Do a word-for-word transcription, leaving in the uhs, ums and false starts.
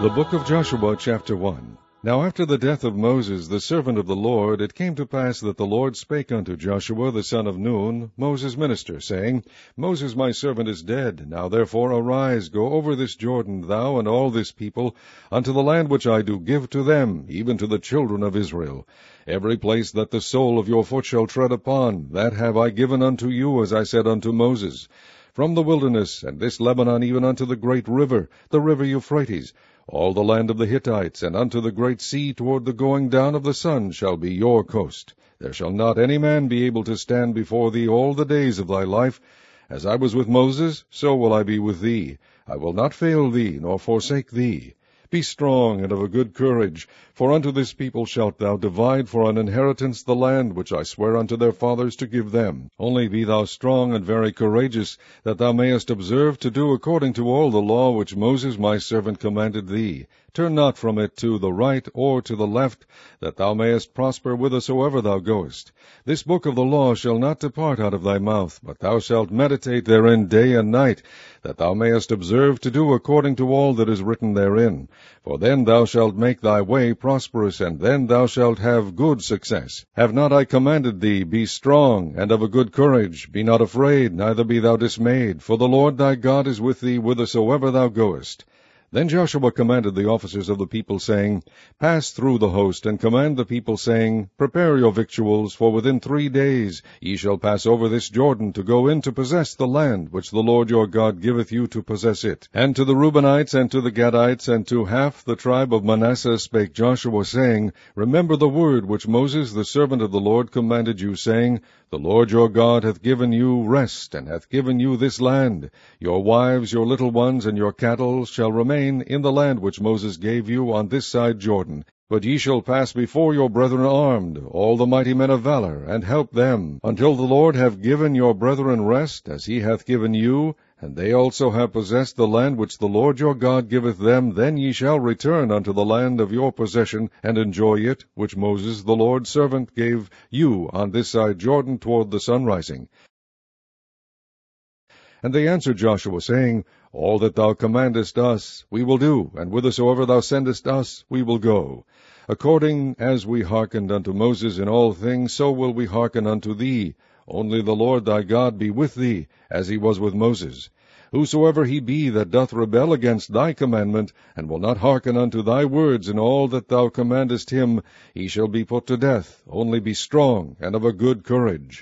The book of Joshua, chapter one. Now after the death of Moses, the servant of the Lord, it came to pass that the Lord spake unto Joshua the son of Nun, Moses' minister, saying, Moses my servant is dead. Now therefore arise, go over this Jordan, thou and all this people, unto the land which I do give to them, even to the children of Israel. Every place that the sole of your foot shall tread upon, that have I given unto you, as I said unto Moses. From the wilderness, and this Lebanon, even unto the great river, the river Euphrates, all the land of the Hittites, and unto the great sea toward the going down of the sun shall be your coast. There shall not any man be able to stand before thee all the days of thy life. As I was with Moses, so will I be with thee. I will not fail thee, nor forsake thee. Be strong and of a good courage, for unto this people shalt thou divide for an inheritance the land which I swear unto their fathers to give them. Only be thou strong and very courageous, that thou mayest observe to do according to all the law which Moses my servant commanded thee. Turn not from it to the right or to the left, that thou mayest prosper whithersoever thou goest. This book of the law shall not depart out of thy mouth, but thou shalt meditate therein day and night, that thou mayest observe to do according to all that is written therein. For then thou shalt make thy way prosperous, and then thou shalt have good success. Have not I commanded thee, be strong, and of a good courage? Be not afraid, neither be thou dismayed, for the Lord thy God is with thee whithersoever thou goest. Then Joshua commanded the officers of the people, saying, Pass through the host, and command the people, saying, Prepare your victuals, for within three days ye shall pass over this Jordan, to go in to possess the land which the Lord your God giveth you to possess it. And to the Reubenites, and to the Gadites, and to half the tribe of Manasseh spake Joshua, saying, Remember the word which Moses the servant of the Lord commanded you, saying, The Lord your God hath given you rest, and hath given you this land. Your wives, your little ones, and your cattle shall remain in the land which Moses gave you on this side Jordan. But ye shall pass before your brethren armed, all the mighty men of valor, and help them, until the Lord have given your brethren rest, as he hath given you, and they also have possessed the land which the Lord your God giveth them. Then ye shall return unto the land of your possession, and enjoy it, which Moses the Lord's servant gave you on this side Jordan toward the sunrising. And they answered Joshua, saying, All that thou commandest us we will do, and whithersoever thou sendest us we will go. According as we hearkened unto Moses in all things, so will we hearken unto thee. Only the Lord thy God be with thee, as he was with Moses. Whosoever he be that doth rebel against thy commandment, and will not hearken unto thy words in all that thou commandest him, he shall be put to death. Only be strong and of a good courage.